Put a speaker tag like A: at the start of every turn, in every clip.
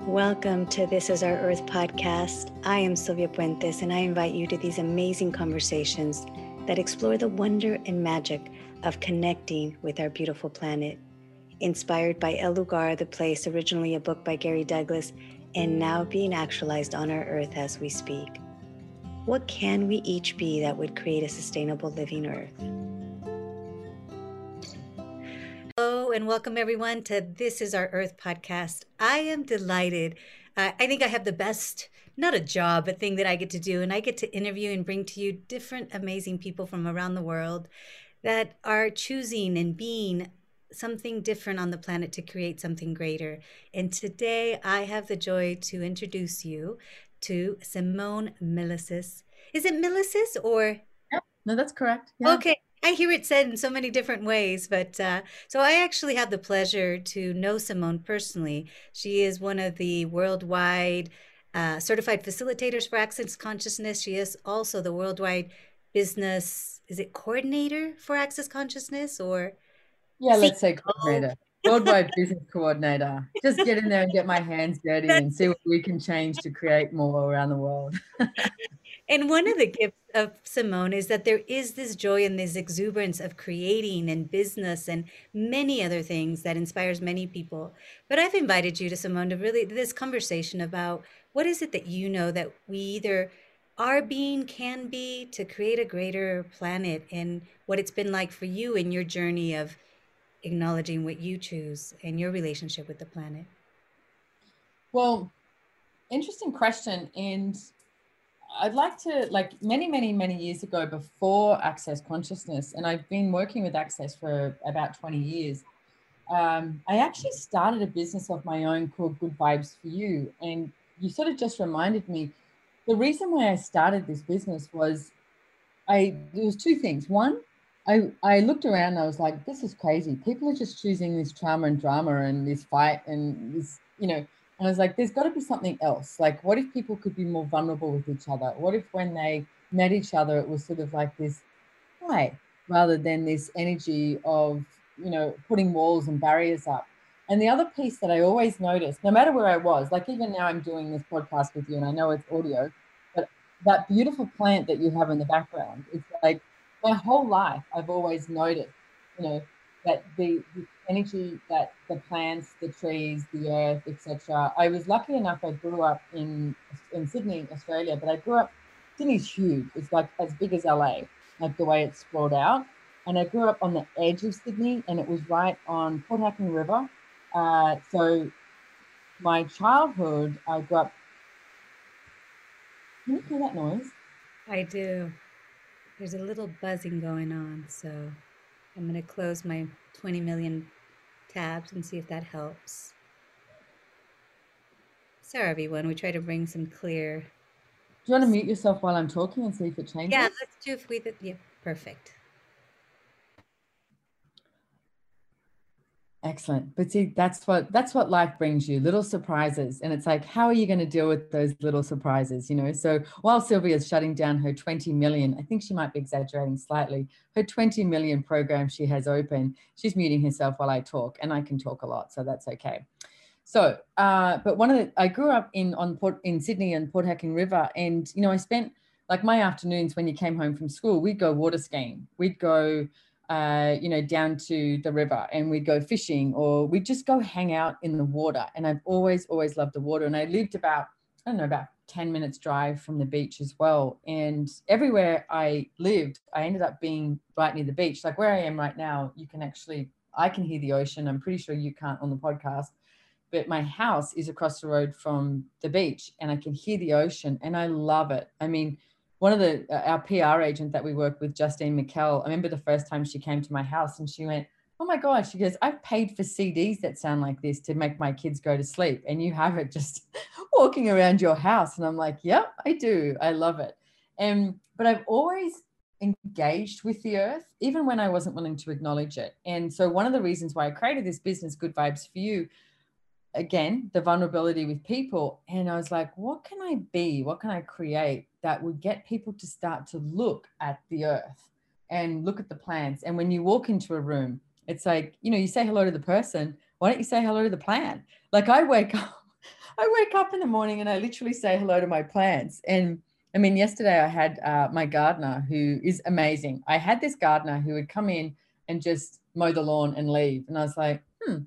A: Welcome to This Is Our Earth podcast. I am Sylvia Puentes, and I invite you to these amazing conversations that explore the wonder and magic of connecting with our beautiful planet. Inspired by El Lugar, the place, originally a book by Gary Douglas, and now being actualized on our Earth as we speak. What can we each be that would create a sustainable living Earth? Hello and welcome everyone to This Is Our Earth podcast. I am delighted. I think I have the best, not a job, but thing that I get to do. And I get to interview and bring to you different amazing people from around the world that are choosing and being something different on the planet to create something greater. And today I have the joy to introduce you to Simone Milasas. Is it Milasas or?
B: Yep. No, that's correct. Yeah.
A: Okay. I hear it said in so many different ways, but so I actually have the pleasure to know Simone personally. She is one of the worldwide certified facilitators for Access Consciousness. She is also the worldwide business, is it coordinator for Access Consciousness or?
B: Yeah, let's say coordinator, worldwide business coordinator. Just get in there and get my hands dirty and see what we can change to create more around the world.
A: And one of the gifts of Simone is that there is this joy and this exuberance of creating and business and many other things that inspires many people. But I've invited you to Simone to really this conversation about what is it that you know that we either are being, can be to create a greater planet, and what it's been like for you in your journey of acknowledging what you choose and your relationship with the planet.
B: Well, interesting question. And I'd like to, like many years ago, before Access Consciousness, and I've been working with Access for about 20 years, I actually started a business of my own called Good Vibes for You. And you sort of just reminded me, the reason why I started this business was there was two things. One, I looked around and I was like, this is crazy. People are just choosing this trauma and drama and this fight and this, and I was like, there's got to be something else. Like, what if people could be more vulnerable with each other? What if when they met each other, it was sort of like this fight rather than this energy of, putting walls and barriers up? And the other piece that I always noticed, no matter where I was, like even now I'm doing this podcast with you and I know it's audio, but that beautiful plant that you have in the background, it's like my whole life I've always noticed, that the energy that the plants, the trees, the earth, etc. I was lucky enough, I grew up in Sydney, Australia, but I grew up, Sydney's huge. It's like as big as LA, like the way it's sprawled out. And I grew up on the edge of Sydney, and it was right on Port Hacking River. So my childhood, I grew up. Can you hear that noise?
A: I do. There's a little buzzing going on, so I'm going to close my 20 million tabs and see if that helps. Sorry, everyone. We try to bring some clear.
B: Do you want to mute yourself while I'm talking and see if it changes?
A: Yeah, let's do if we. Yeah, perfect.
B: Excellent. But see, that's what life brings you, little surprises. And it's like, how are you going to deal with those little surprises? So while Sylvia's shutting down her 20 million, I think she might be exaggerating slightly, her 20 million program she has open, she's muting herself while I talk, and I can talk a lot, so that's okay. So, but I grew up in Sydney and Port Hacking River, and I spent like my afternoons when you came home from school, we'd go water skiing, we'd go down to the river, and we'd go fishing, or we'd just go hang out in the water. And I've always loved the water. And I lived about 10 minutes drive from the beach as well. And everywhere I lived, I ended up being right near the beach. Like where I am right now, I can hear the ocean. I'm pretty sure you can't on the podcast, but my house is across the road from the beach and I can hear the ocean, and I love it. I mean, one of our PR agent that we work with, Justine McKell, I remember the first time she came to my house and she went, oh my God, she goes, I've paid for CDs that sound like this to make my kids go to sleep, and you have it just walking around your house. And I'm like, yep, I do. I love it. But I've always engaged with the earth, even when I wasn't willing to acknowledge it. And so one of the reasons why I created this business, Good Vibes for You, again, the vulnerability with people. And I was like, what can I be? What can I create that would get people to start to look at the earth and look at the plants? And when you walk into a room, it's like, you say hello to the person. Why don't you say hello to the plant? Like I wake up, I wake up in the morning and I literally say hello to my plants. And I mean, yesterday I had my gardener who is amazing. I had this gardener who would come in and just mow the lawn and leave. And I was like,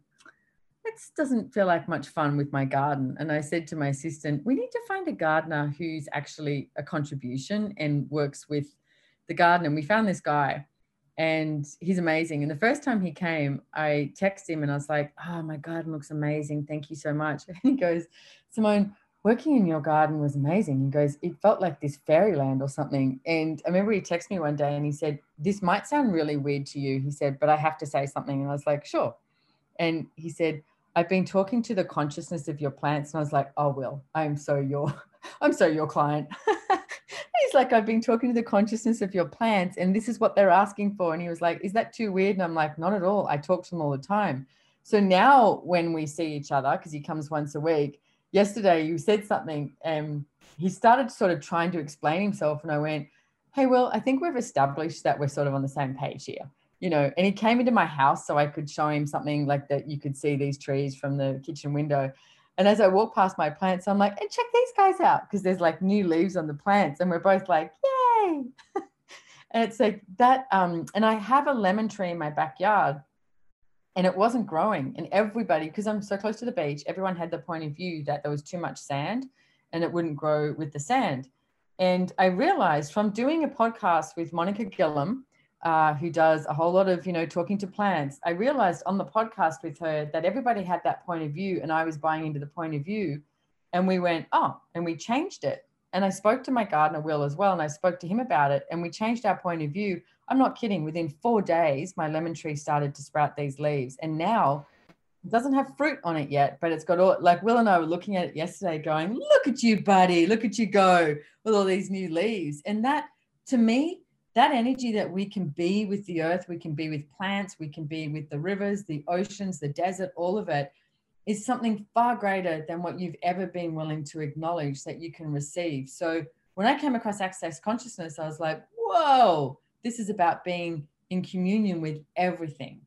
B: this doesn't feel like much fun with my garden. And I said to my assistant, we need to find a gardener who's actually a contribution and works with the garden. And we found this guy and he's amazing. And the first time he came, I texted him and I was like, oh, my garden looks amazing. Thank you so much. And he goes, Simone, working in your garden was amazing. He goes, it felt like this fairyland or something. And I remember he texted me one day and he said, this might sound really weird to you. He said, but I have to say something. And I was like, sure. And he said, I've been talking to the consciousness of your plants. And I was like, oh, Will, I'm so your client. He's like, I've been talking to the consciousness of your plants and this is what they're asking for. And he was like, is that too weird? And I'm like, not at all. I talk to them all the time. So now when we see each other, because he comes once a week, yesterday you said something and he started sort of trying to explain himself. And I went, hey, Will, I think we've established that we're sort of on the same page here. You know, and he came into my house so I could show him something like that. You could see these trees from the kitchen window. And as I walk past my plants, I'm like, hey, check these guys out. Because there's like new leaves on the plants. And we're both like, yay. And it's like that. And I have a lemon tree in my backyard and it wasn't growing. And everybody, because I'm so close to the beach, everyone had the point of view that there was too much sand and it wouldn't grow with the sand. And I realized from doing a podcast with Monica Gillum, who does a whole lot of, talking to plants. I realized on the podcast with her that everybody had that point of view and I was buying into the point of view. And we went, and we changed it. And I spoke to my gardener, Will, as well. And I spoke to him about it and we changed our point of view. I'm not kidding. Within 4 days, my lemon tree started to sprout these leaves. And now it doesn't have fruit on it yet, but it's got all, like Will and I were looking at it yesterday going, look at you, buddy. Look at you go with all these new leaves. And that, to me, that energy that we can be with the earth, we can be with plants, we can be with the rivers, the oceans, the desert, all of it is something far greater than what you've ever been willing to acknowledge that you can receive. So when I came across Access Consciousness, I was like, whoa, this is about being in communion with everything,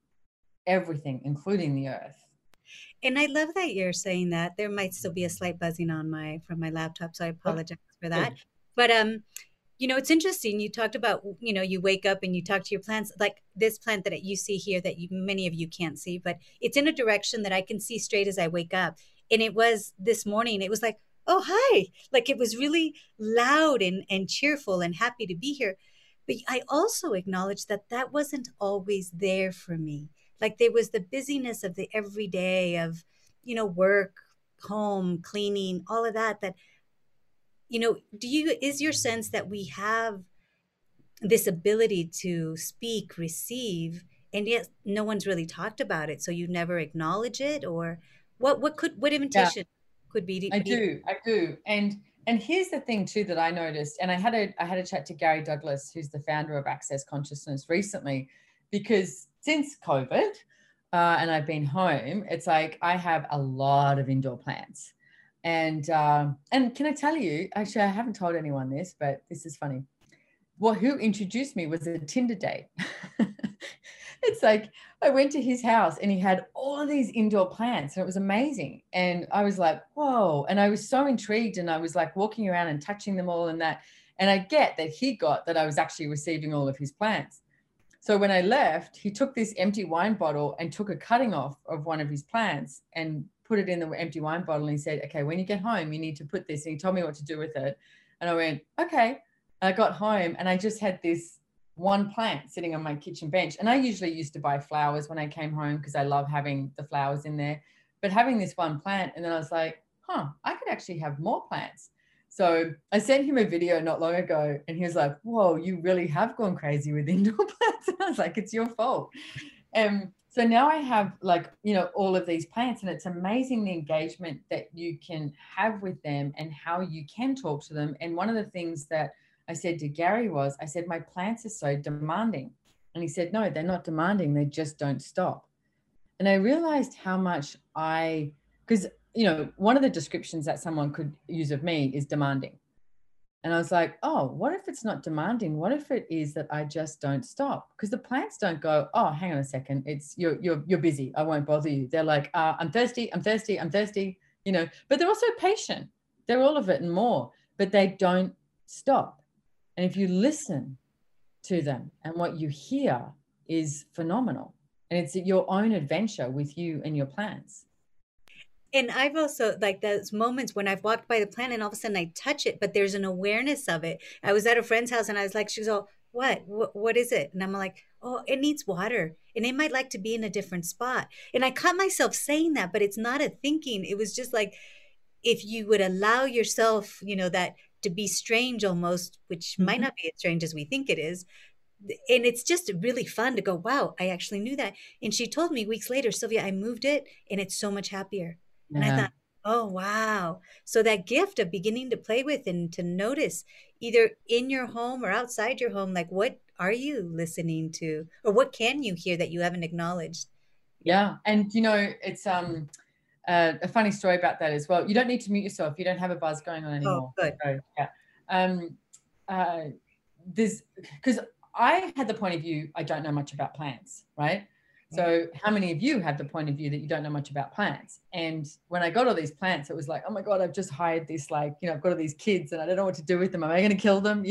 B: including the earth.
A: And I love that you're saying that. There might still be a slight buzzing from my laptop, so I apologize for that. But it's interesting. You talked about, you wake up and you talk to your plants, like this plant that you see here that many of you can't see, but it's in a direction that I can see straight as I wake up. And it was this morning, it was like, oh, hi. Like it was really loud and cheerful and happy to be here. But I also acknowledge that wasn't always there for me. Like there was the busyness of the everyday of, work, home, cleaning, all of that, is your sense that we have this ability to speak, receive, and yet no one's really talked about it. So you never acknowledge it, or what invitation could be?
B: I do. And here's the thing too that I noticed, and I had a chat to Gary Douglas, who's the founder of Access Consciousness recently, because since COVID and I've been home, it's like I have a lot of indoor plants. And can I tell you, actually, I haven't told anyone this, but this is funny. Who introduced me was a Tinder date. It's like I went to his house and he had all of these indoor plants and it was amazing. And I was like, whoa. And I was so intrigued and I was like walking around and touching them all and that. And I get that he got that I was actually receiving all of his plants. So when I left, he took this empty wine bottle and took a cutting off of one of his plants and put it in the empty wine bottle. And he said, okay, when you get home, you need to put this. And he told me what to do with it. And I went, okay. And I got home and I just had this one plant sitting on my kitchen bench. And I usually used to buy flowers when I came home because I love having the flowers in there. But having this one plant, and then I was like, I could actually have more plants. So I sent him a video not long ago and he was like, whoa, you really have gone crazy with indoor plants. And I was like, it's your fault. So now I have all of these plants and it's amazing the engagement that you can have with them and how you can talk to them. And one of the things that I said to Gary was, I said, my plants are so demanding. And he said, no, they're not demanding. They just don't stop. And I realized how much because one of the descriptions that someone could use of me is demanding. And I was like, oh, what if it's not demanding? What if it is that I just don't stop? Because the plants don't go, oh, hang on a second. It's you're busy. I won't bother you. They're like, I'm thirsty. you know, but they're also patient. They're all of it and more, but they don't stop. And if you listen to them, and what you hear is phenomenal. And it's your own adventure with you and your plants.
A: And I've also like those moments when I've walked by the plant and all of a sudden I touch it, but there's an awareness of it. I was at a friend's house and I was like, she was all, what is it? And I'm like, oh, it needs water and it might like to be in a different spot. And I caught myself saying that, but it's not a thinking. It was just like, if you would allow yourself, that to be strange almost, which might
B: Mhm.
A: not be as strange as we think it is. And it's just really fun to go, wow, I actually knew that. And she told me weeks later, Sylvia, I moved it and it's so much happier. And I
B: Yeah.
A: thought, oh, wow. So that gift of beginning to play with and to notice either in your home or outside your home, like what are you listening to or what can you hear that you haven't acknowledged?
B: Yeah. And, it's a funny story about that as well. You don't need to mute yourself. You don't have a buzz going on
A: Oh,
B: anymore.
A: good.
B: So, yeah. Um, uh, there's because I had the point of view, I don't know much about plants, right? So how many of you have the point of view that you don't know much about plants? And when I got all these plants, it was like, oh my God, I've just hired this, like, I've got all these kids and I don't know what to do with them. Am I going to kill them?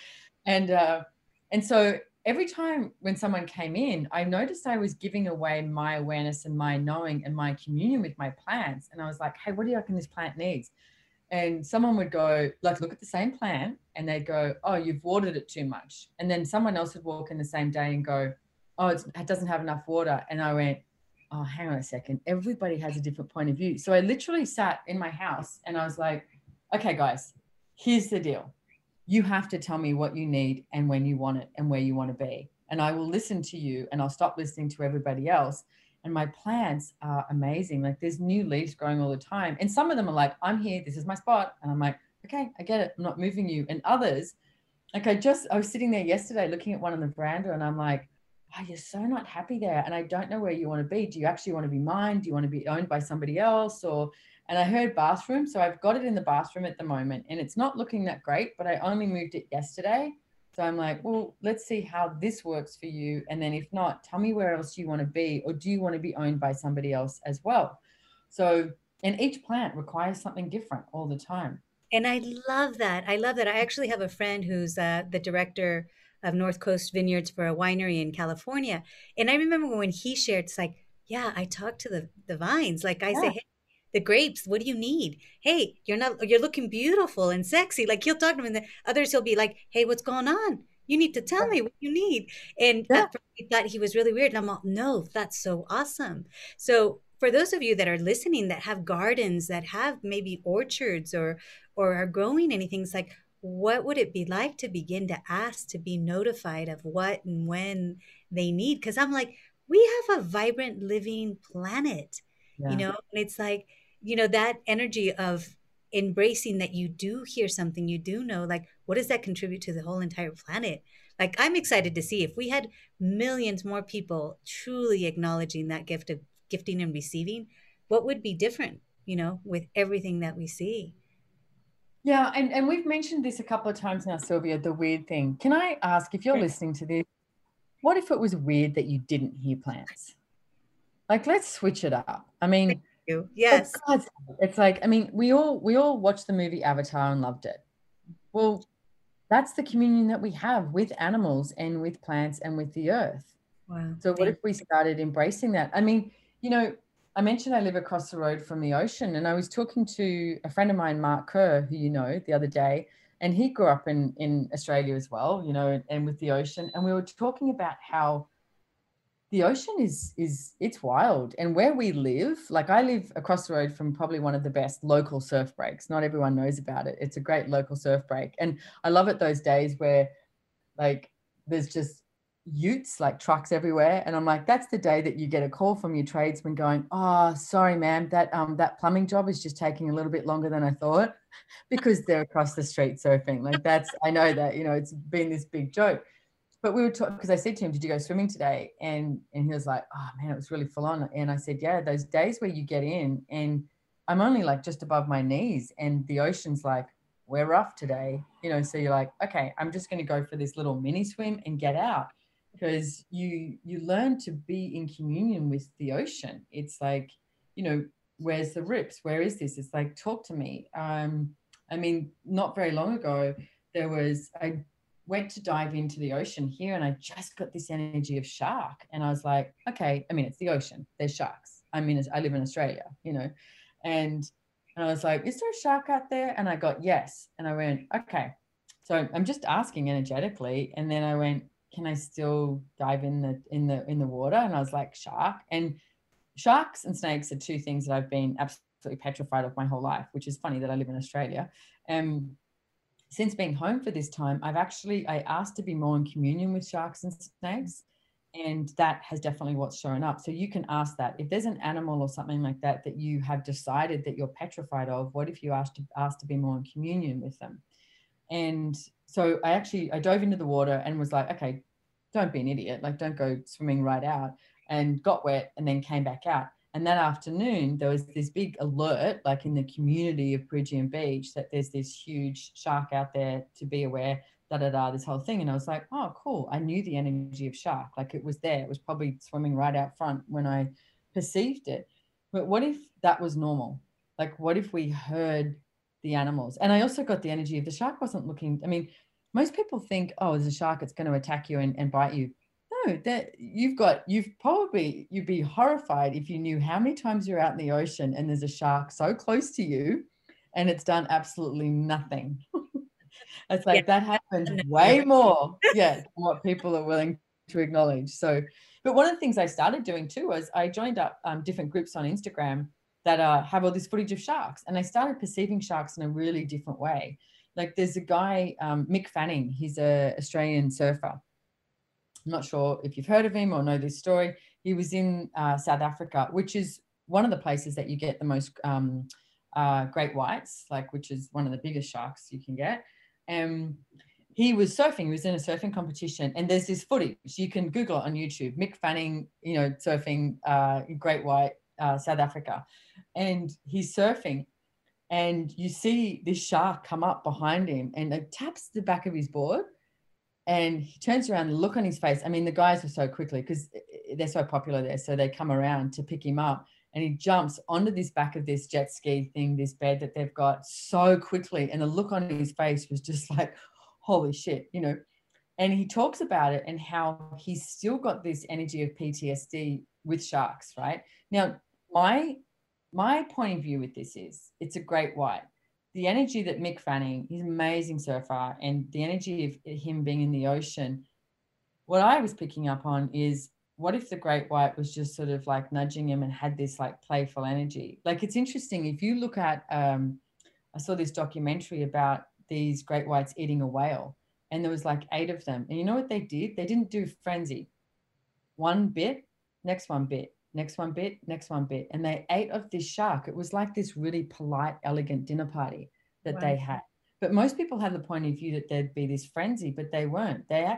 B: And so every time when someone came in, I noticed I was giving away my awareness and my knowing and my communion with my plants. And I was like, hey, what do you reckon this plant needs? And someone would go, like, look at the same plant, and they'd go, oh, you've watered it too much. And then someone else would walk in the same day and go, oh, it doesn't have enough water. And I went, oh, hang on a second. Everybody has a different point of view. So I literally sat in my house and I was like, okay, guys, here's the deal. You have to tell me what you need and when you want it and where you want to be. And I will listen to you and I'll stop listening to everybody else. And my plants are amazing. Like there's new leaves growing all the time. And some of them are like, I'm here, this is my spot. And I'm like, okay, I get it. I'm not moving you. And others, like I was sitting there yesterday looking at one on the veranda and I'm like, oh, you're so not happy there. And I don't know where you want to be. Do you actually want to be mine? Do you want to be owned by somebody else? And I heard bathroom. So I've got it in the bathroom at the moment and it's not looking that great, but I only moved it yesterday. So I'm like, well, let's see how this works for you. And then if not, tell me where else you want to be, or do you want to be owned by somebody else as well? So, and each plant requires something different all the time.
A: And I love that. I love that. I actually have a friend who's the director of North Coast Vineyards for a winery in California. And I remember when he shared, it's like, yeah, I talk to the vines. Like I say,
B: Yeah.
A: hey, the grapes, what do you need? Hey, you're looking beautiful and sexy. Like he'll talk to them, and the others he'll be like, hey, what's going on? You need to tell me what you need. And
B: Yeah.
A: at first I thought he was really weird. And I'm all, no, that's so awesome. So for those of you that are listening that have gardens, that have maybe orchards or are growing anything, it's like, what would it be like to begin to ask to be notified of what and when they need? Because I'm like, we have a vibrant living planet,
B: Yeah.
A: and it's like, that energy of embracing that you do hear something, you do know, like, what does that contribute to the whole entire planet? Like, I'm excited to see if we had millions more people truly acknowledging that gift of gifting and receiving, what would be different, with everything that we see.
B: Yeah, and we've mentioned this a couple of times now, Sylvia, the weird thing. Can I ask, if you're listening to this, what if it was weird that you didn't hear plants? Like, let's switch it up. I
A: Thank
B: mean,
A: you.
B: for
A: Yes.
B: God's sake, it's like, I mean, we all watched the movie Avatar and loved it. Well, that's the communion that we have with animals and with plants and with the earth.
A: Wow.
B: So what if we started embracing that? I mean, I mentioned I live across the road from the ocean, and I was talking to a friend of mine, Mark Kerr, who you know, the other day, and he grew up in Australia as well, and with the ocean. And we were talking about how the ocean is it's wild. And where we live, like I live across the road from probably one of the best local surf breaks. Not everyone knows about it. It's a great local surf break. And I love it those days where like there's just utes, like trucks everywhere. And I'm like, that's the day that you get a call from your tradesman going, oh, sorry, ma'am, that plumbing job is just taking a little bit longer than I thought, because they're across the street surfing. Like I know that, it's been this big joke. But we were talking, because I said to him, did you go swimming today? And he was like, oh man, it was really full on. And I said, yeah, those days where you get in and I'm only like just above my knees and the ocean's like, we're rough today, so you're like, okay, I'm just going to go for this little mini swim and get out, because you learn to be in communion with the ocean. It's like, where's the rips? Where is this? It's like, talk to me. I mean, not very long ago, I went to dive into the ocean here and I just got this energy of shark. And I was like, okay, I mean, it's the ocean. There's sharks. I mean, I live in Australia, you know, and I was like, is there a shark out there? And I got yes. And I went, okay. So I'm just asking energetically. And then I went, can I still dive in the water? And I was like, shark. And sharks and snakes are two things that I've been absolutely petrified of my whole life, which is funny that I live in Australia. Since being home for this time, I asked to be more in communion with sharks and snakes. And that has definitely what's showing up. So you can ask that. If there's an animal or something like that that you have decided that you're petrified of, what if you ask to be more in communion with them? And so I dove into the water and was like, okay, don't be an idiot. Like, don't go swimming right out, and got wet and then came back out. And that afternoon, there was this big alert, like in the community of Bridgian Beach, that there's this huge shark out there to be aware, this whole thing. And I was like, oh, cool. I knew the energy of shark. Like, it was there. It was probably swimming right out front when I perceived it. But what if that was normal? Like, what if we heard the animals? And I also got the energy of the shark wasn't looking. I mean, most people think, oh, there's a shark, it's going to attack you and bite you. No, that you'd be horrified if you knew how many times you're out in the ocean and there's a shark so close to you and it's done absolutely nothing. It's like, that happens way more, than what people are willing to acknowledge. So, but one of the things I started doing too was I joined up different groups on Instagram that have all this footage of sharks, and I started perceiving sharks in a really different way. Like, there's a guy, Mick Fanning, he's an Australian surfer. I'm not sure if you've heard of him or know this story. He was in South Africa, which is one of the places that you get the most great whites, like, which is one of the biggest sharks you can get. He was surfing. He was in a surfing competition, and there's this footage. You can Google it on YouTube. Mick Fanning, surfing great white, South Africa, and he's surfing, and you see this shark come up behind him, and it taps the back of his board. And he turns around, and look on his face. I mean, the guys were so quickly, because they're so popular there. So they come around to pick him up, and he jumps onto this back of this jet ski thing, this bed that they've got, so quickly. And the look on his face was just like, holy shit, And he talks about it and how he's still got this energy of PTSD with sharks, right? Now, my point of view with this is, it's a great white. The energy that Mick Fanning, he's an amazing surfer, and the energy of him being in the ocean, what I was picking up on is, what if the great white was just sort of like nudging him and had this like playful energy? Like, it's interesting. If you look at, I saw this documentary about these great whites eating a whale, and there was like 8 of them. And you know what they did? They didn't do frenzy. One bit, next one bit, next one bit, next one bit. And they ate of this shark. It was like this really polite, elegant dinner party that they had. But most people have the point of view that there'd be this frenzy, but they weren't. They're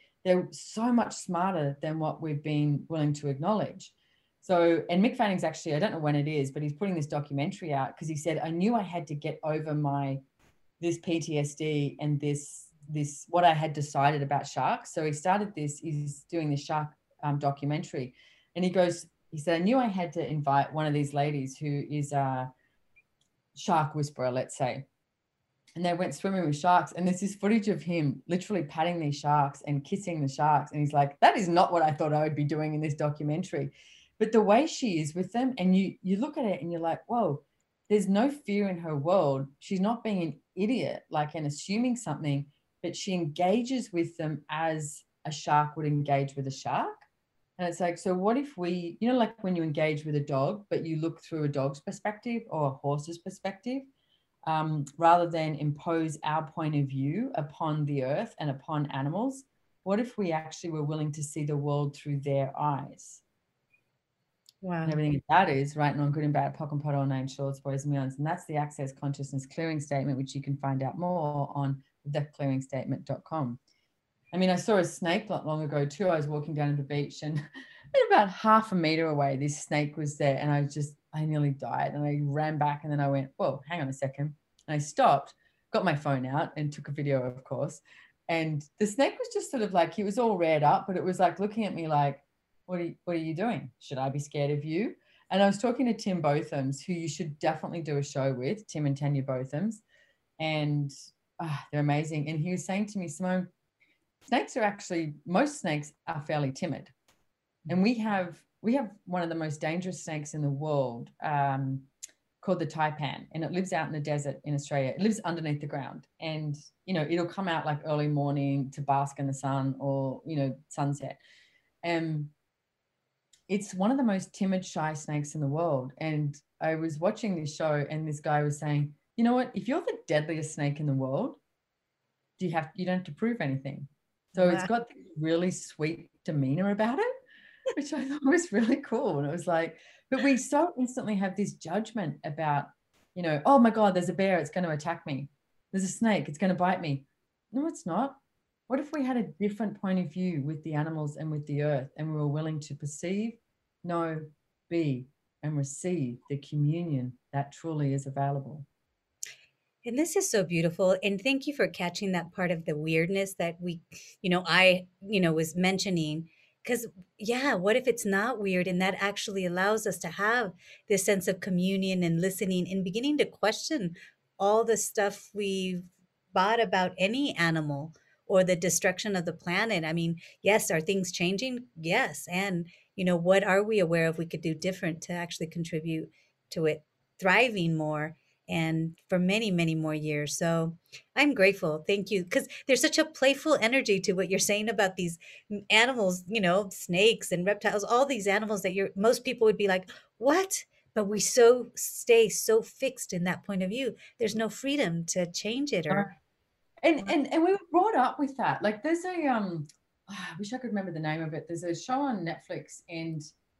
B: so much smarter than what we've been willing to acknowledge. So, and Mick Fanning's actually, I don't know when it is, but he's putting this documentary out because he said, I knew I had to get over this PTSD and this what I had decided about sharks. So he's doing this shark documentary. And he said, I knew I had to invite one of these ladies who is a shark whisperer, let's say. And they went swimming with sharks. And there's this footage of him literally patting these sharks and kissing the sharks. And he's like, that is not what I thought I would be doing in this documentary. But the way she is with them, and you look at it and you're like, whoa, there's no fear in her world. She's not being an idiot, like, and assuming something, but she engages with them as a shark would engage with a shark. And it's like, so what if we, like when you engage with a dog, but you look through a dog's perspective or a horse's perspective, rather than impose our point of view upon the earth and upon animals, what if we actually were willing to see the world through their eyes? Wow. And everything that is right and wrong, good and bad, POC and POD, all names, shorts, boys and beyonds. And that's the Access Consciousness Clearing Statement, which you can find out more on theclearingstatement.com. I mean, I saw a snake not long ago too. I was walking down to the beach, and about half a meter away, this snake was there, and I nearly died. And I ran back, and then I went, whoa, hang on a second. And I stopped, got my phone out and took a video, of course. And the snake was just sort of like, he was all reared up, but it was like looking at me like, what are you doing? Should I be scared of you? And I was talking to Tim Bothams, who you should definitely do a show with, Tim and Tanya Bothams. And they're amazing. And he was saying to me, Simone, snakes are actually, most snakes are fairly timid. And we have one of the most dangerous snakes in the world, called the taipan, and it lives out in the desert in Australia. It lives underneath the ground, and it'll come out like early morning to bask in the sun or sunset. And it's one of the most timid, shy snakes in the world. And I was watching this show, and this guy was saying, you know what? If you're the deadliest snake in the world, you don't have to prove anything. So It's got this really sweet demeanor about it, which I thought was really cool. And it was like, but we so instantly have this judgment about, oh my God, there's a bear, it's going to attack me. There's a snake, it's going to bite me. No, it's not. What if we had a different point of view with the animals and with the earth, and we were willing to perceive, know, be, and receive the communion that truly is available?
A: And this is so beautiful. And thank you for catching that part of the weirdness that was mentioning. Because, yeah, what if it's not weird? And that actually allows us to have this sense of communion and listening and beginning to question all the stuff we've bought about any animal or the destruction of the planet. I mean, yes, are things changing? Yes. And, what are we aware of we could do different to actually contribute to it thriving more and for many, many more years. So I'm grateful. Thank you. Because there's such a playful energy to what you're saying about these animals, snakes and reptiles, all these animals that most people would be like, what? But we stay so fixed in that point of view. There's no freedom to change it or.
B: And we were brought up with that. Like there's I wish I could remember the name of it. There's a show on Netflix, and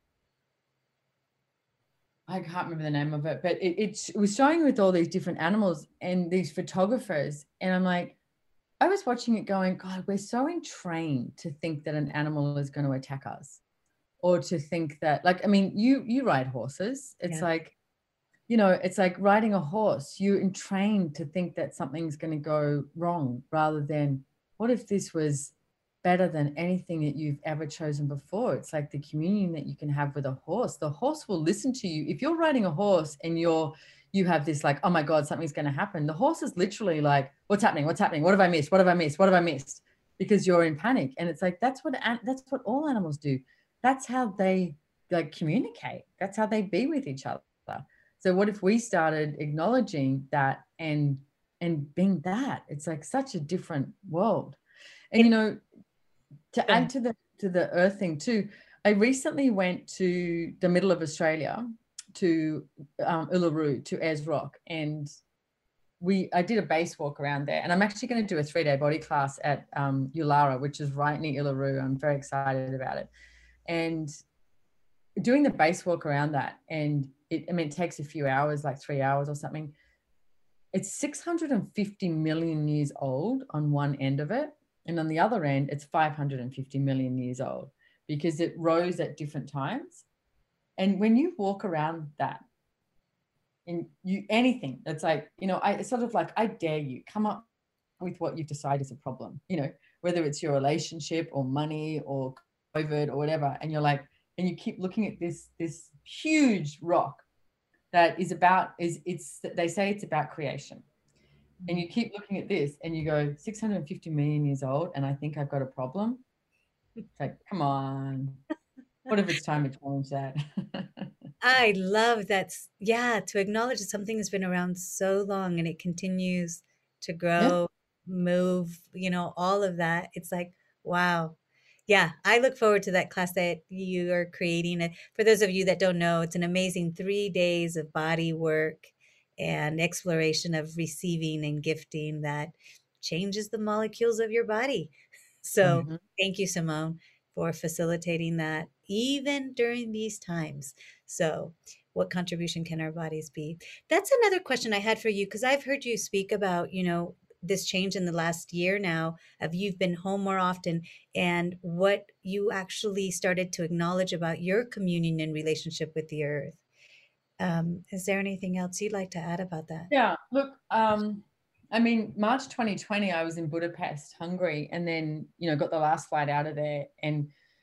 B: I can't remember the name of it, but it was showing with all these different animals and these photographers. And I'm like, I was watching it going, God, we're so entrained to think that an animal is going to attack us, or to think that, like, I mean, you ride horses. It's like, it's like riding a horse. You're entrained to think that something's going to go wrong, rather than what if this was better than anything that you've ever chosen before. It's like the communion that you can have with a horse. The horse will listen to you. If you're riding a horse and you have this like, oh my God, something's going to happen. The horse is literally like, what's happening? What's happening? What have I missed? What have I missed? What have I missed? Because you're in panic. And it's like, that's what all animals do. That's how they like communicate. That's how they be with each other. So what if we started acknowledging that and being that? It's like such a different world. And to add to the earth thing too, I recently went to the middle of Australia, to Uluru, to Ayers Rock, and I did a base walk around there. And I'm actually going to do a 3-day body class at Ulara, which is right near Uluru. I'm very excited about it. And doing the base walk around that, and it takes a few hours, like 3 hours or something. It's 650 million years old on one end of it. And on the other end, it's 550 million years old, because it rose at different times. And when you walk around that, and anything that's like, it's sort of like, I dare you, come up with what you decide is a problem, whether it's your relationship or money or COVID or whatever. And you're like, and you keep looking at this huge rock that is they say it's about creation. And you keep looking at this and you go, 650 million years old, and I think I've got a problem. It's like, come on. What if it's time to change that?
A: I love that. Yeah, to acknowledge that something has been around so long and it continues to grow, move, all of that. It's like, wow. Yeah, I look forward to that class that you are creating. For those of you that don't know, it's an amazing 3 days of body work and exploration of receiving and gifting that changes the molecules of your body. So thank you, Simone, for facilitating that even during these times. So, what contribution can our bodies be? That's another question I had for you, because I've heard you speak about, this change in the last year now of you've been home more often, and what you actually started to acknowledge about your communion and relationship with the earth. Is there anything else you'd like to add about that?
B: Yeah, look, I mean, March 2020, I was in Budapest, Hungary, and then, got the last flight out of there. And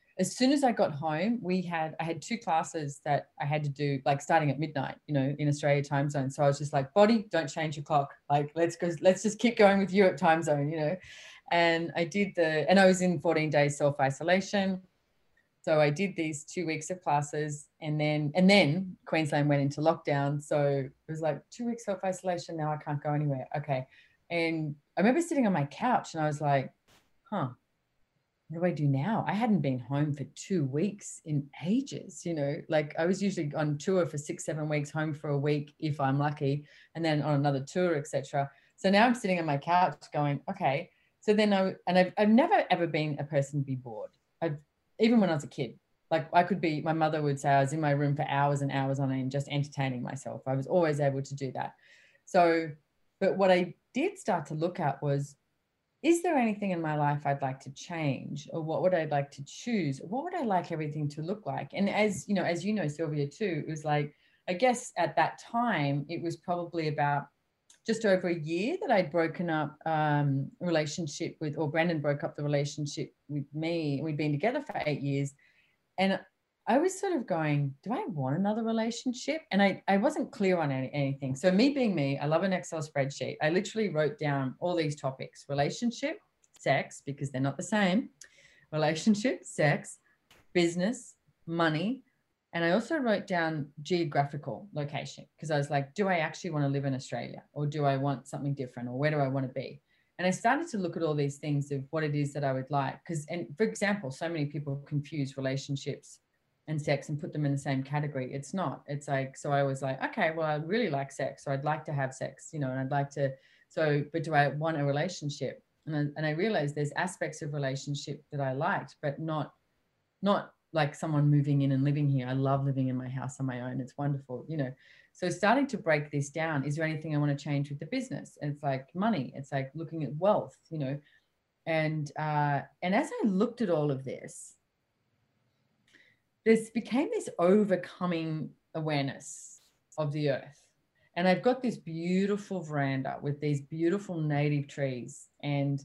B: as soon as I got home, I had 2 classes that I had to do, like starting at midnight, in Australia time zone. So I was just like, body, don't change your clock. Like, let's just keep going with Europe time zone. And and I was in 14 days self-isolation. So I did these 2 weeks of classes, and then Queensland went into lockdown. So it was like 2 weeks self-isolation. Now I can't go anywhere. Okay. And I remember sitting on my couch and I was like, huh, what do I do now? I hadn't been home for 2 weeks in ages, like I was usually on tour for 6, 7 weeks, home for a week if I'm lucky, and then on another tour, etc. So now I'm sitting on my couch going, okay. So then I've never ever been a person to be bored. Even when I was a kid, like my mother would say I was in my room for hours and hours on end, just entertaining myself. I was always able to do that. So, but what I did start to look at was, is there anything in my life I'd like to change, or what would I like to choose? What would I like everything to look like? And as you know, Sylvia, too, it was like, I guess at that time, it was probably about just over a year that I'd broken up relationship with, or Brandon broke up the relationship with me. We'd been together for 8 years. And I was sort of going, do I want another relationship? And I wasn't clear on anything. So me being me, I love an Excel spreadsheet. I literally wrote down all these topics: relationship, sex, because they're not the same, relationship, sex, business, money. And I also wrote down geographical location, because I was like, do I actually want to live in Australia, or do I want something different, or where do I want to be? And I started to look at all these things of what it is that I would like. And for example, so many people confuse relationships and sex and put them in the same category. It's not. It's like, so I was like, okay, well, I really like sex, so I'd like to have sex, and I'd like to, but do I want a relationship? And I realized there's aspects of relationship that I liked, but not like someone moving in and living here. I love living in my house on my own. It's wonderful, So starting to break this down, is there anything I want to change with the business? And it's like money. It's like looking at wealth, And as I looked at all of this, this became this overcoming awareness of the earth. And I've got this beautiful veranda with these beautiful native trees, and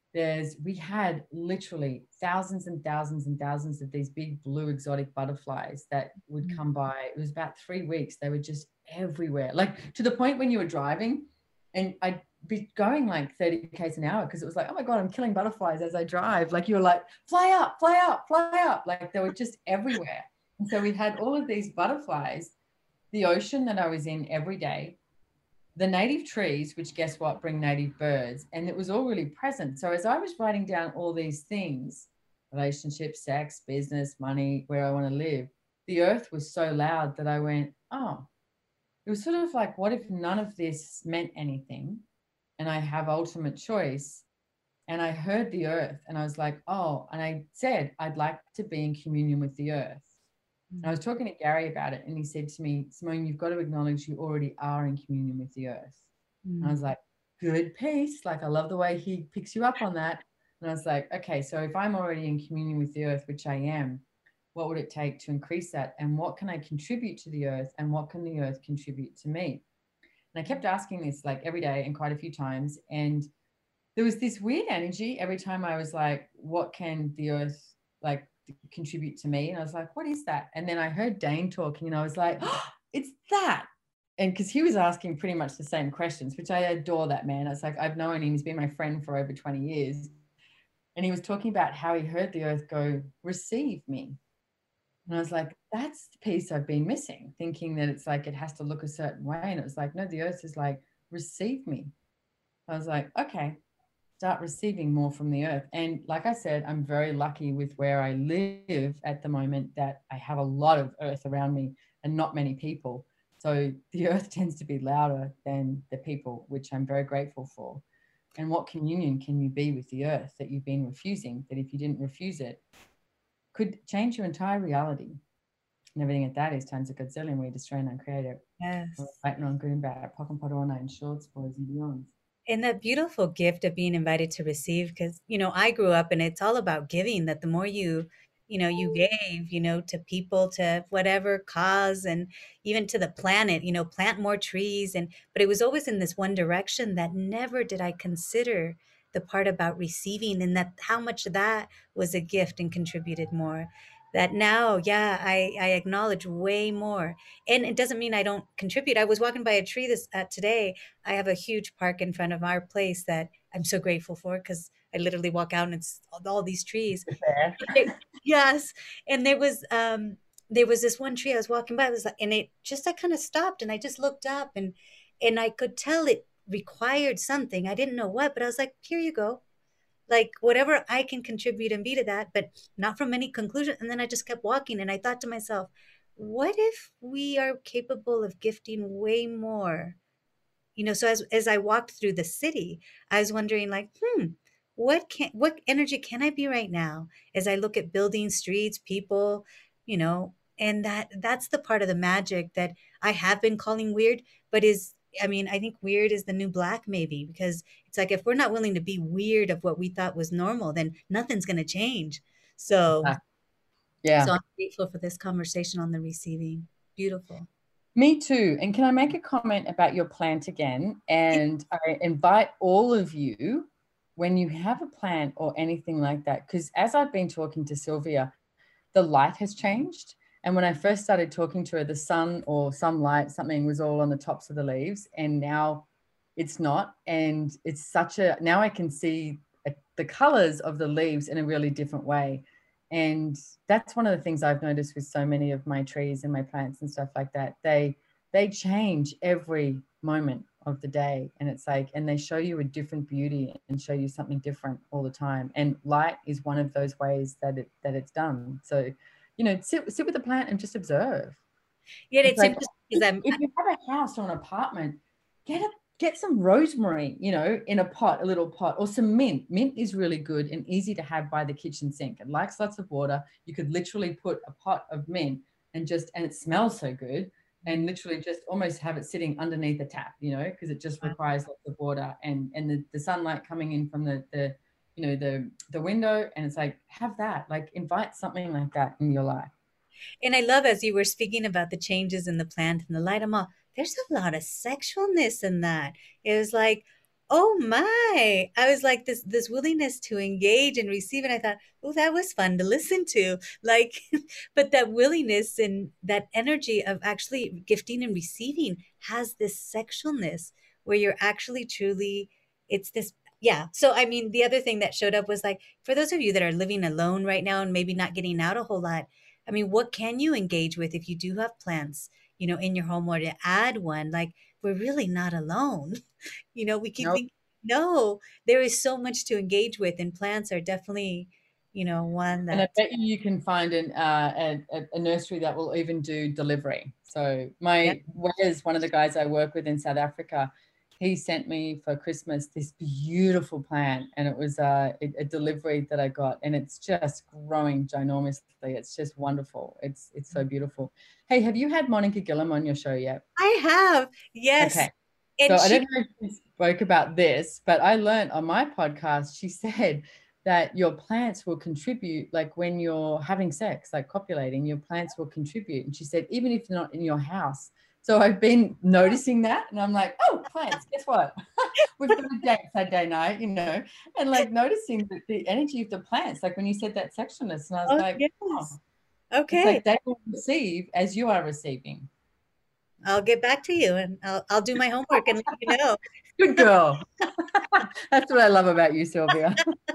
B: we had literally thousands and thousands and thousands of these big blue exotic butterflies that would come by. It was about 3 weeks. They were just everywhere, like to the point when you were driving and I'd be going like 30 k's an hour, because it was like, oh my God, I'm killing butterflies as I drive. Like you were like, fly up, fly up, fly up. Like they were just everywhere. And so we had all of these butterflies, the ocean that I was in every day, the native trees, which guess what, bring native birds. And it was all really present. So as I was writing down all these things, relationship, sex, business, money, where I want to live, the earth was so loud that I went, oh, it was sort of like, what if none of this meant anything and I have ultimate choice? And I heard the earth and I was like, oh, and I said, I'd like to be in communion with the earth. And I was talking to Gary about it, and he said to me, Simone, you've got to acknowledge you already are in communion with the earth. And I was like, good piece. Like, I love the way he picks you up on that. And I was like, okay, so if I'm already in communion with the earth, which I am, what would it take to increase that? And what can I contribute to the earth? And what can the earth contribute to me? And I kept asking this like every day and quite a few times. And there was this weird energy every time I was like, what can the earth like contribute to me? And I was like, what is that? And then I heard Dane talking and I was like, oh, it's that. And because he was asking pretty much the same questions, which I adore that man. It's like, I've known him, he's been my friend for over 20 years. And he was talking about how he heard the earth go, receive me. And I was like, that's the piece I've been missing, thinking that it's like, it has to look a certain way. And it was like, no, the earth is like, receive me. I was like, okay, start receiving more from the earth. And like I said, I'm very lucky with where I live at the moment, that I have a lot of earth around me and not many people. So the earth tends to be louder than the people, which I'm very grateful for. And what communion can you be with the earth that you've been refusing, that if you didn't refuse it, could change your entire reality? And everything at that is times a godzillion, we destroy and create it.
A: Yes.
B: Fighting on good and bad, pock and potterona and shorts, boys and beyonds.
A: And that beautiful gift of being invited to receive, because, I grew up and it's all about giving, that the more you gave, to people, to whatever cause, and even to the planet, plant more trees. But it was always in this one direction, that never did I consider the part about receiving, and that how much of that was a gift and contributed more. That now, yeah, I acknowledge way more. And it doesn't mean I don't contribute. I was walking by a tree this today. I have a huge park in front of our place that I'm so grateful for, because I literally walk out and it's all these trees.
B: Fair.
A: Yes. And there was this one tree I was walking by, it was like, and it just, I kind of stopped and I just looked up, and I could tell it required something. I didn't know what, but I was like, here you go. Like whatever I can contribute and be to that, but not from any conclusion. And then I just kept walking and I thought to myself, what if we are capable of gifting way more? So as I walked through the city, I was wondering, like, what energy can I be right now as I look at buildings, streets, people, and that's the part of the magic that I have been calling weird, but is, I mean, I think weird is the new black, maybe, because it's like if we're not willing to be weird of what we thought was normal, then nothing's going to change. So
B: Yeah.
A: I'm grateful for this conversation on the receiving. Beautiful.
B: Me too. And can I make a comment about your plant again? And I invite all of you, when you have a plant or anything like that, because as I've been talking to Sylvia, the light has changed. And when I first started talking to her, the sun or some light, something was all on the tops of the leaves. And now it's not. And it's now I can see the colors of the leaves in a really different way. And that's one of the things I've noticed with so many of my trees and my plants and stuff like that. They change every moment of the day, and it's like, and they show you a different beauty and show you something different all the time. And light is one of those ways that it's done. So, sit with the plant and just observe.
A: Yeah,
B: It's
A: it's
B: like,
A: interesting because
B: if you have a house or an apartment, get some rosemary, in a pot, a little pot, or some mint. Mint is really good and easy to have by the kitchen sink. It likes lots of water. You could literally put a pot of mint and it smells so good, and literally just almost have it sitting underneath the tap, because it just requires lots of water and the sunlight coming in from the window. And it's like, have that, like, invite something like that in your life.
A: And I love, as you were speaking about the changes in the plant and the light, I'm all, there's a lot of sexualness in that. It was like, oh my. I was like, this willingness to engage and receive. And I thought, oh, that was fun to listen to. Like, but that willingness and that energy of actually gifting and receiving has this sexualness where you're actually truly, it's this. Yeah. So, I mean, the other thing that showed up was like, for those of you that are living alone right now and maybe not getting out a whole lot, I mean, what can you engage with if you do have plants, in your home, or to add one? Like, we're really not alone. We keep
B: Nope.
A: thinking, no, there is so much to engage with, and plants are definitely, one
B: And I
A: that,
B: bet you can find a nursery that will even do delivery. So
A: yeah.
B: Wes, one of the guys I work with in South Africa, he sent me for Christmas this beautiful plant, and it was a delivery that I got, and it's just growing ginormously. It's just wonderful. It's so beautiful. Hey, have you had Monica Gillum on your show yet?
A: I have, yes.
B: Okay. So
A: And
B: I don't know if she spoke about this, but I learned on my podcast, she said that your plants will contribute, like when you're having sex, like copulating, your plants will contribute. And she said, even if they're not in your house. So I've been noticing that, and I'm like, oh, plants, guess what? We've got a date Saturday night, and like noticing the energy of the plants, like when you said that sectionless, and I was
A: oh,
B: like, oh,
A: yes.
B: it's
A: Okay.
B: like they will receive as you are receiving.
A: I'll get back to you, and I'll do my homework and let you know.
B: Good girl. That's what I love about you, Sylvia.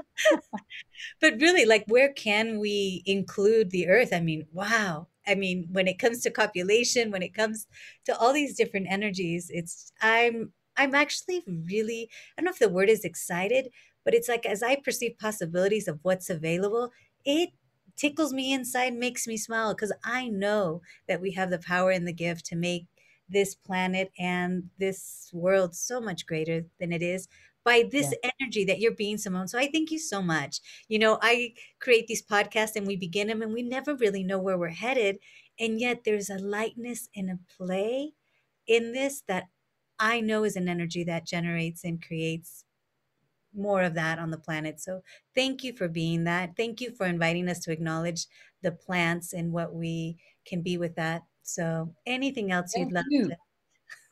A: But really, like, where can we include the earth? I mean, wow. I mean, when it comes to copulation, when it comes to all these different energies, I'm actually really, I don't know if the word is excited, but it's like, as I perceive possibilities of what's available, it tickles me inside, makes me smile, because I know that we have the power and the gift to make this planet and this world so much greater than it is by this
B: Yeah.
A: energy that you're being, Simone. So I thank you so much. I create these podcasts and we begin them and we never really know where we're headed. And yet there's a lightness and a play in this that I know is an energy that generates and creates more of that on the planet. So thank you for being that. Thank you for inviting us to acknowledge the plants and what we can be with that. So anything else you'd
B: Thank
A: love
B: you.
A: to?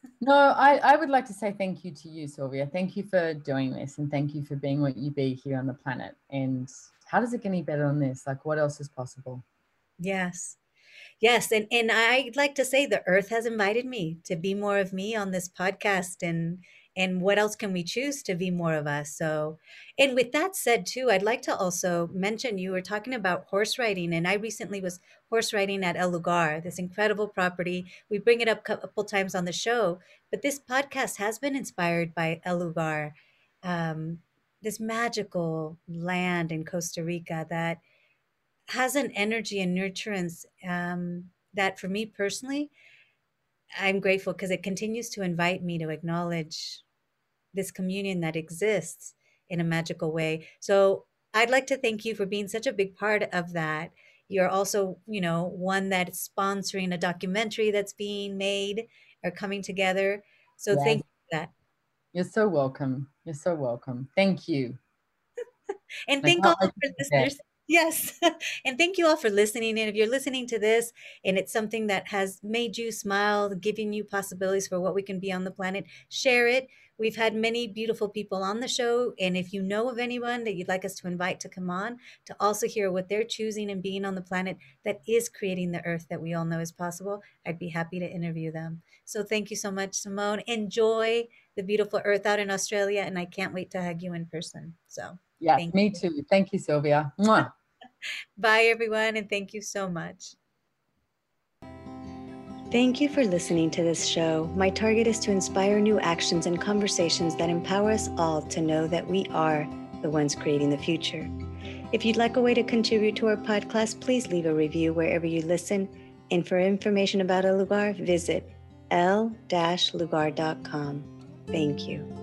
B: No, I would like to say thank you to you, Sylvia. Thank you for doing this, and thank you for being what you be here on the planet. And how does it get any better than this? Like, what else is possible?
A: Yes. Yes, and I'd like to say the earth has invited me to be more of me on this podcast, and what else can we choose to be more of us? So, and with that said too, I'd like to also mention you were talking about horse riding, and I recently was horse riding at El Lugar, this incredible property. We bring it up a couple times on the show, but this podcast has been inspired by El Lugar, um, this magical land in Costa Rica that has an energy and nurturance that for me personally, I'm grateful because it continues to invite me to acknowledge this communion that exists in a magical way. So I'd like to thank you for being such a big part of that. You're also, one that's sponsoring a documentary that's being made or coming together. So thank
B: Yes,
A: you for that.
B: you're so welcome. You're so welcome. Thank you.
A: And
B: I
A: thank all
B: can't wait
A: our
B: to forget.
A: listeners. Yes. And thank you all for listening. And if you're listening to this and it's something that has made you smile, giving you possibilities for what we can be on the planet, share it. We've had many beautiful people on the show. And if you know of anyone that you'd like us to invite to come on to also hear what they're choosing and being on the planet that is creating the earth that we all know is possible, I'd be happy to interview them. So thank you so much, Simone. Enjoy the beautiful earth out in Australia. And I can't wait to hug you in person. So
B: Yes,
A: thank
B: me
A: you.
B: too. Thank you, Sylvia. Mwah.
A: Bye, everyone, and thank you so much. Thank you for listening to this show. My target is to inspire new actions and conversations that empower us all to know that we are the ones creating the future. If you'd like a way to contribute to our podcast, please leave a review wherever you listen. And for information about El Lugar, visit el-lugar.com. Thank you.